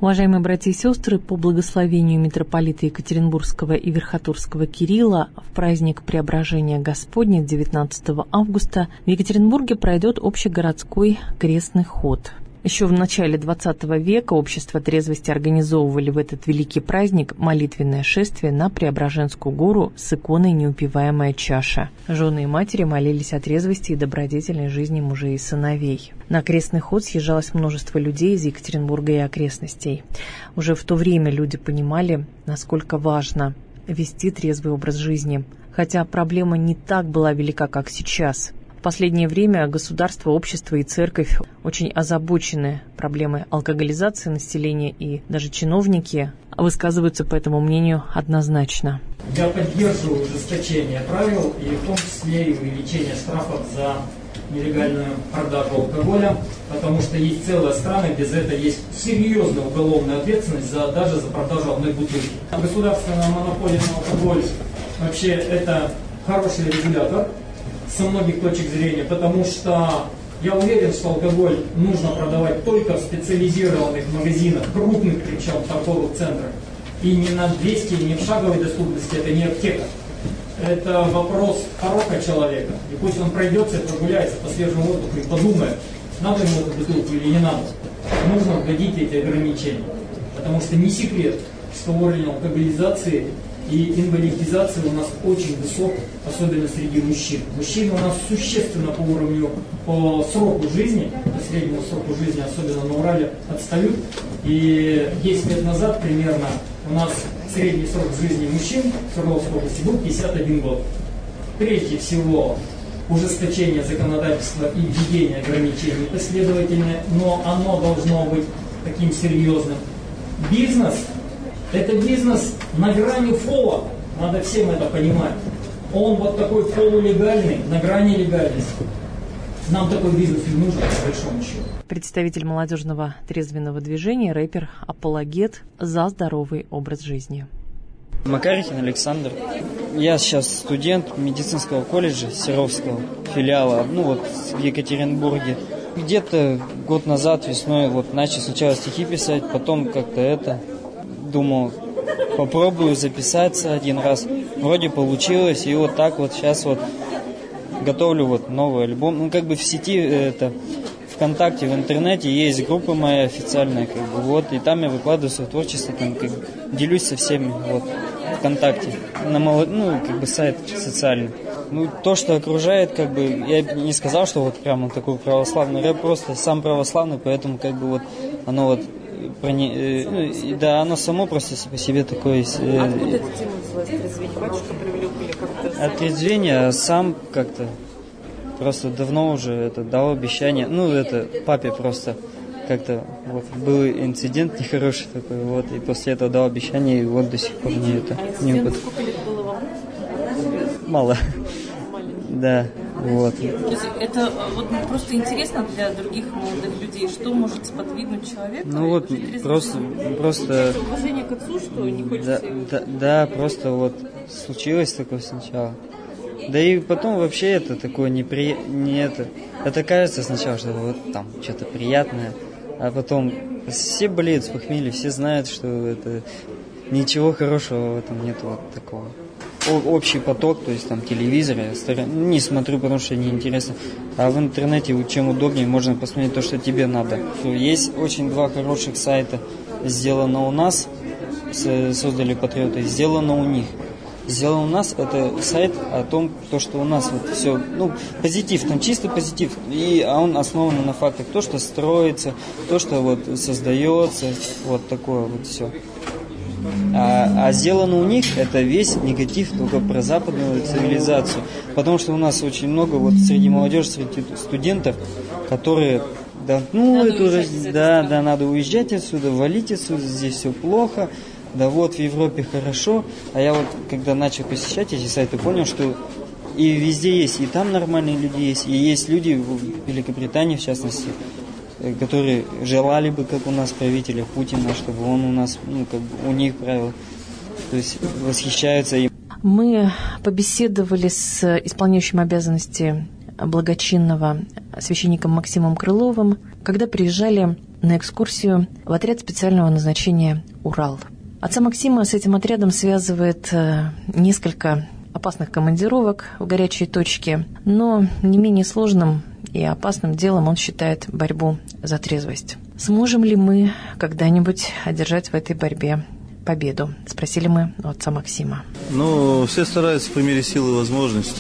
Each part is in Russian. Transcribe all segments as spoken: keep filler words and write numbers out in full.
Уважаемые братья и сестры, по благословению митрополита Екатеринбургского и Верхотурского Кирилла в праздник Преображения Господня девятнадцатого августа в Екатеринбурге пройдет общегородской крестный ход. Еще в начале двадцатого века общество трезвости организовывали в этот великий праздник молитвенное шествие на Преображенскую гору с иконой «Неупиваемая чаша». Жены и матери молились о трезвости и добродетельной жизни мужей и сыновей. На крестный ход съезжалось множество людей из Екатеринбурга и окрестностей. Уже в то время люди понимали, насколько важно вести трезвый образ жизни, хотя проблема не так была велика, как сейчас. В последнее время государство, общество и церковь очень озабочены проблемой алкоголизации населения, и даже чиновники высказываются по этому мнению однозначно. Я поддерживаю ужесточение правил и в том числе и увеличение штрафов за нелегальную продажу алкоголя, потому что есть целые страны, где за это есть серьезная уголовная ответственность за, даже за продажу одной бутылки. Государственная монополия на алкоголь вообще это хороший регулятор со многих точек зрения, потому что я уверен, что алкоголь нужно продавать только в специализированных магазинах, крупных причем торговых центрах, и не на двести, не в шаговой доступности, это не аптека. Это вопрос порока человека, и пусть он пройдется и прогуляется по свежему воздуху и подумает, надо ему эту бутылку или не надо. Нужно вводить эти ограничения, потому что не секрет, что уровень алкоголизации и инвалидизация у нас очень высок, особенно среди мужчин. Мужчины у нас существенно по уровню, по сроку жизни, по среднему сроку жизни, особенно на Урале, отстают. И десять лет назад примерно у нас средний срок жизни мужчин в Свердловской области был пятьдесят один год. Прежде всего, ужесточение законодательства и введение ограничений последовательное, но оно должно быть таким серьезным. Бизнес – это бизнес на грани фола, надо всем это понимать. Он вот такой полулегальный, на грани легальности. Нам такой бизнес не нужен, по большому счету. Представитель молодежного трезвенного движения, рэпер «Апологет» за здоровый образ жизни. Макарихин Александр. Я сейчас студент медицинского колледжа Серовского филиала, ну вот в Екатеринбурге. Где-то год назад весной вот начал сначала стихи писать, потом как-то это, думал, попробую записаться один раз. Вроде получилось, и вот так вот сейчас вот готовлю вот новый альбом. Ну как бы в сети это... ВКонтакте, в интернете есть группа моя официальная, как бы, вот, и там я выкладываю свое творчество, там, как, делюсь со всеми, вот, ВКонтакте, на молод... ну, как бы, сайт социальный. Ну, то, что окружает, как бы, я не сказал, что вот прямо такой православный рэп, просто сам православный, поэтому, как бы, вот, оно вот, прони... ну, да, оно само просто по себе такое... Э... Откуда эта тема взялась, трезвение? Батюшка привлек или как-то... Отрезвение, сам как-то... Просто давно уже это дал обещание. Ну, это папе просто как-то вот был инцидент нехороший такой, вот, и после этого дал обещание, и вот до сих пор мне это а не выпадет. Сколько лет было вам? Мало. Да, вот. То есть это вот просто интересно для других молодых людей, что может сподвигнуть человека? Ну вот просто, просто. Уважение к отцу, что не хочется. Да, да, да, просто вот случилось такое сначала. Да и потом вообще это такое непри... не это. Это кажется сначала, что вот там что-то приятное, а потом все болеют с похмелья, все знают, что это ничего хорошего в этом нет вот такого. О- общий поток, то есть там телевизор, я стараюсь, не смотрю, потому что неинтересно. А в интернете чем удобнее, можно посмотреть то, что тебе надо. Есть очень два хороших сайта, сделано у нас, создали патриоты, сделано у них. Сделано у нас, это сайт о том, то, что у нас вот все, ну, позитив, там чисто позитив, и, а он основан на фактах, то, что строится, то, что вот создается, вот такое вот все. А, а сделано у них, это весь негатив только про западную цивилизацию, потому что у нас очень много вот среди молодежи, среди студентов, которые, да, ну, надо это уже, да, да, надо уезжать отсюда, валить отсюда, здесь все плохо. Да вот, в Европе хорошо, а я вот, когда начал посещать эти сайты, понял, что и везде есть, и там нормальные люди есть, и есть люди в Великобритании, в частности, которые желали бы, как у нас, правителя Путина, чтобы он у нас, ну, как бы у них правил, то есть восхищаются им. Мы побеседовали с исполняющим обязанности благочинного священником Максимом Крыловым, когда приезжали на экскурсию в отряд специального назначения «Урал». Отца Максима с этим отрядом связывает несколько опасных командировок в горячие точки, но не менее сложным и опасным делом он считает борьбу за трезвость. Сможем ли мы когда-нибудь одержать в этой борьбе победу? Спросили мы у отца Максима. Ну, все стараются по мере сил и возможностей.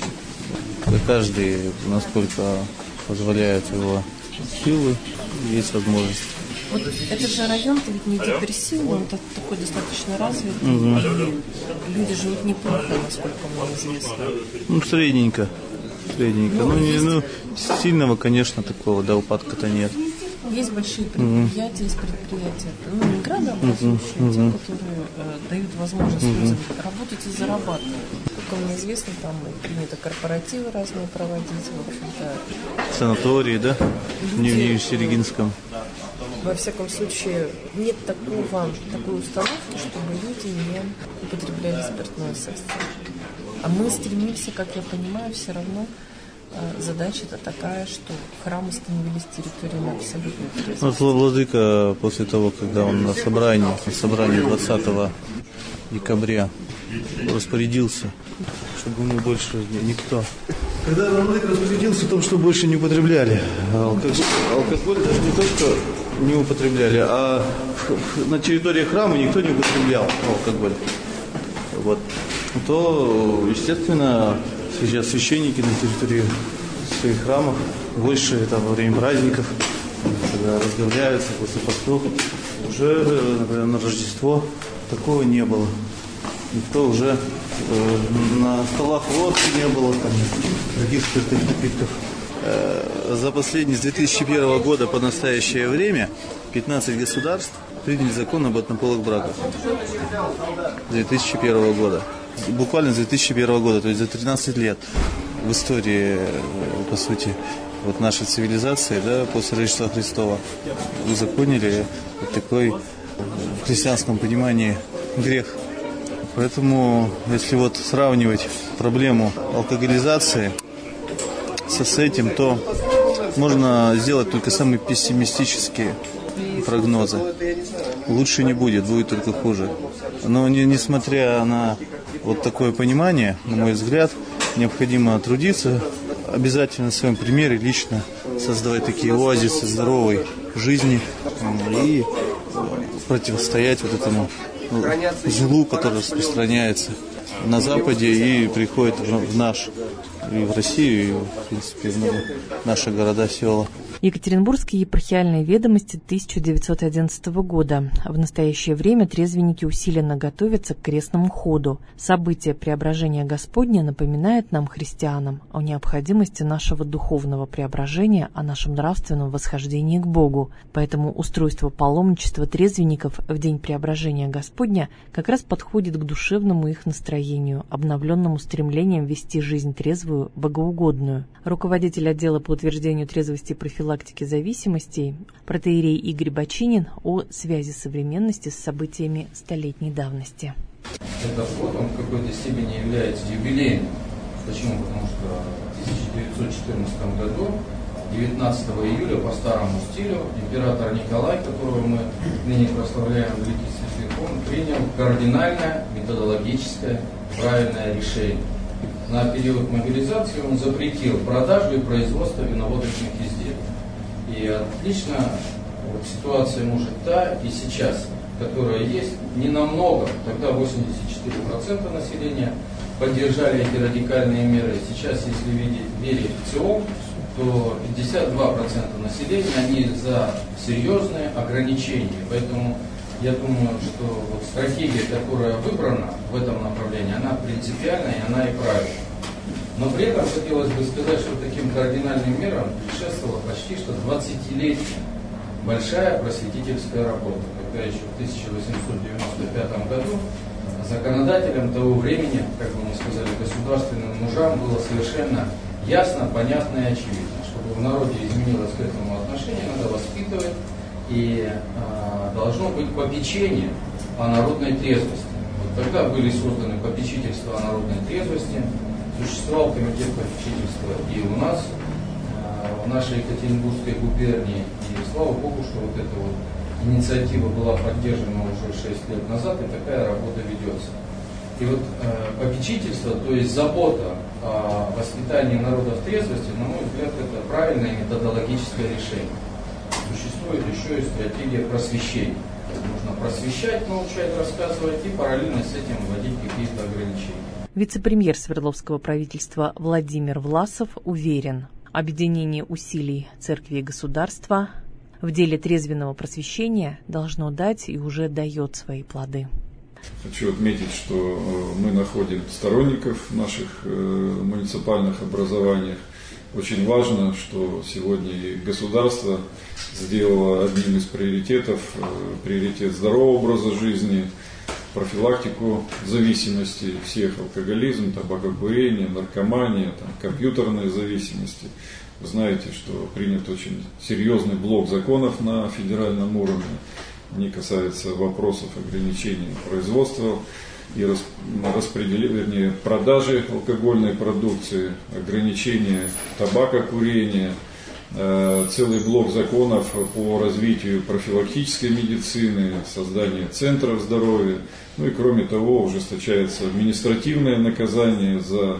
Каждый, насколько позволяет его силы, есть возможность. Вот этот же район-то ведь не депрессивный, он такой достаточно развитый. Угу. Люди живут неплохо, насколько мне известно. Ну, средненько. Средненько. Ну, ну, не, ну, сильного, конечно, такого, да, упадка-то нет. Есть большие предприятия, есть предприятия, ну, не градообразующие, угу. те, которые э, дают возможность угу. людям работать и зарабатывать. Как мне известно, там принято корпоративы разные проводить, в общем-то. Санатории, да? Люди, в Нижнесерегинском. Во всяком случае, нет такого, такой установки, чтобы люди не употребляли спиртное средство. А мы стремимся, как я понимаю, все равно задача-то такая, что храмы становились территориями абсолютной трезвости. Вот владыка после того, когда он на собрании, на собрании двадцатого декабря распорядился, чтобы мы больше никто. Когда владыка распорядился о том, что больше не употребляли алкоголь, алкоголь даже не только не употребляли, а на территории храма никто не употреблял алкоголь. Вот. То, естественно, сейчас священники на территории своих храмов больше там, во время праздников, когда разговляются после постов, уже, например, на Рождество такого не было. Никто уже э, на столах водки не было, там, других спиртных напитков. Э, за последние с две тысячи первого года по настоящее время пятнадцать государств приняли закон об однополых браках. две тысячи первого года. Буквально с две тысячи первого года, то есть за тринадцать лет в истории, по сути, вот нашей цивилизации, да, после Рождества Христова, узаконили вот такой в христианском понимании грех. Поэтому, если вот сравнивать проблему алкоголизации со с этим, то можно сделать только самые пессимистические прогнозы. Лучше не будет, будет только хуже. Но не, несмотря на вот такое понимание, на мой взгляд, необходимо трудиться, обязательно на своем примере лично создавать такие оазисы здоровой жизни и противостоять вот этому злу, который распространяется на Западе и приходит в наш, и в Россию, и, в принципе, в наши города, села. Екатеринбургские епархиальные ведомости тысяча девятьсот одиннадцатого года. В настоящее время трезвенники усиленно готовятся к крестному ходу. Событие преображения Господня напоминает нам, христианам, о необходимости нашего духовного преображения, о нашем нравственном восхождении к Богу. Поэтому устройство паломничества трезвенников в день преображения Господня как раз подходит к душевному их настроению, обновленному стремлением вести жизнь трезвую, богоугодную. Руководитель отдела по утверждению трезвости и профилактики зависимостей протоиерей Игорь Бочинин о связи современности с событиями столетней давности. Этот год, он в какой-то степени является юбилейным. Почему? Потому что в тысяча девятьсот четырнадцатом году, девятнадцатого июля, по старому стилю, император Николай, которого мы ныне прославляем Великий Святой, он принял кардинальное, методологическое, правильное решение. На период мобилизации он запретил продажу и производство виноводочных изделий. И отлично вот, ситуация может та и сейчас, которая есть, не намного. Тогда восемьдесят четыре процента населения поддержали эти радикальные меры. Сейчас, если видеть, верить в ЦИОМ, то пятьдесят два процента населения, они за серьезные ограничения. Поэтому я думаю, что вот стратегия, которая выбрана в этом направлении, она принципиальная и она и правильная. Но при этом хотелось бы сказать, что таким кардинальным мерам предшествовала почти что двадцатилетняя большая просветительская работа, когда еще в тысяча восемьсот девяносто пятом году законодателям того времени, как бы мы сказали, государственным мужам было совершенно ясно, понятно и очевидно, чтобы в народе изменилось к этому отношение, надо воспитывать, и э, должно быть попечение о народной трезвости. Вот тогда были созданы попечительства о народной трезвости, существовал комитет попечительства и у нас э, в нашей Екатеринбургской губернии. И слава Богу, что вот эта вот инициатива была поддержана уже шесть лет назад, и такая работа ведется. И вот э, попечительство, то есть забота о воспитании народа в трезвости, на мой взгляд, это правильное методологическое решение. Существует еще и стратегия просвещения. Нужно просвещать, научать, рассказывать и параллельно с этим вводить какие-то ограничения. Вице-премьер Свердловского правительства Владимир Власов уверен, объединение усилий церкви и государства в деле трезвенного просвещения должно дать и уже дает свои плоды. Хочу отметить, что мы находим сторонников в наших муниципальных образованиях. Очень важно, что сегодня и государство сделало одним из приоритетов приоритет здорового образа жизни, профилактику зависимости всех, алкоголизм, табакокурение, наркомания, там, компьютерные зависимости. Вы знаете, что принят очень серьезный блок законов на федеральном уровне. Они касаются вопросов ограничения производства и распределения, вернее, продажи алкогольной продукции, ограничения табакокурения, целый блок законов по развитию профилактической медицины, создание центров здоровья. Ну и кроме того, ужесточается административное наказание за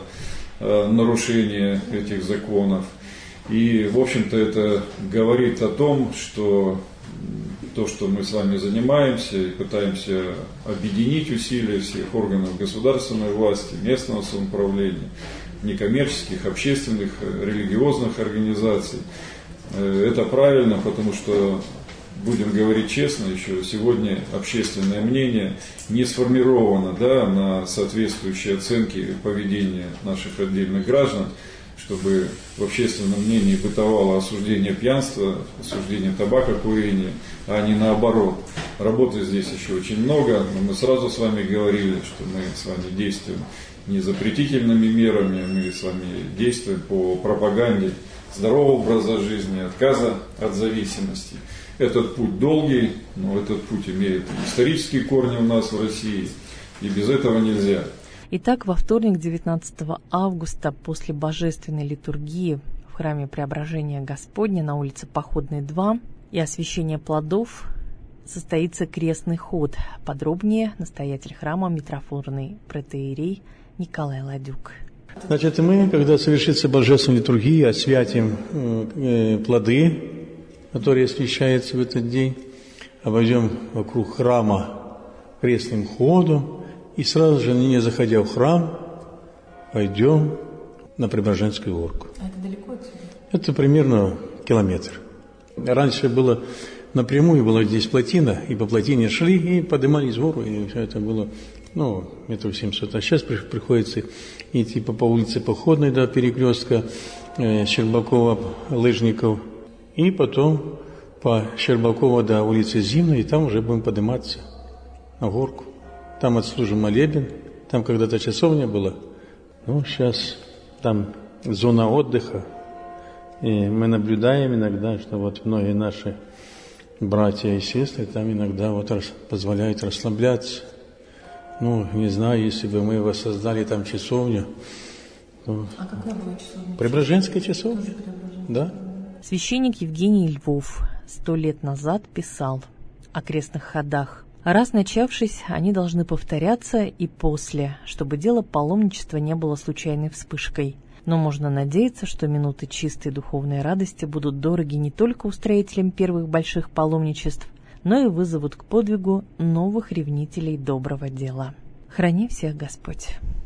нарушение этих законов. И, в общем-то, это говорит о том, что то, что мы с вами занимаемся и пытаемся объединить усилия всех органов государственной власти, местного самоуправления, некоммерческих, общественных, религиозных организаций. Это правильно, потому что, будем говорить честно, еще сегодня общественное мнение не сформировано, да, на соответствующие оценки поведения наших отдельных граждан, чтобы в общественном мнении бытовало осуждение пьянства, осуждение табакокурения, а не наоборот. Работы здесь еще очень много, но мы сразу с вами говорили, что мы с вами действуем не запретительными мерами, мы с вами действуем по пропаганде здорового образа жизни, отказа от зависимости. Этот путь долгий, но этот путь имеет исторические корни у нас в России, и без этого нельзя. Итак, во вторник, девятнадцатого августа, после божественной литургии в храме Преображения Господня на улице Походной, два и освящения плодов состоится крестный ход. Подробнее настоятель храма митрофорный протоиерей Николай Ладюк. Значит, мы, когда совершится божественная литургия, освятим э, плоды, которые освящаются в этот день, обойдем вокруг храма крестным ходом, и сразу же, не заходя в храм, пойдем на Преображенскую горку. А это далеко отсюда? Это примерно километр. Раньше было напрямую, была здесь плотина, и по плотине шли, и поднимались в гору, и все это было, ну, метров семьсот. А сейчас приходится идти по, по улице Походной до перекрестка э, Щербакова, Лыжников, и потом по Щербакова до улицы Зимной, и там уже будем подниматься на горку. Там отслужим молебен, там когда-то часовня была, ну, сейчас там зона отдыха, и мы наблюдаем иногда, что вот многие наши братья и сестры там иногда вот рас, позволяют расслабляться. Ну, не знаю, если бы мы воссоздали там часовню. Ну, а какая была часовня? Преображенская часовня, да. Священник Евгений Львов сто лет назад писал о крестных ходах. Раз начавшись, они должны повторяться и после, чтобы дело паломничества не было случайной вспышкой. Но можно надеяться, что минуты чистой духовной радости будут дороги не только устроителям первых больших паломничеств, но и вызовут к подвигу новых ревнителей доброго дела. Храни всех Господь!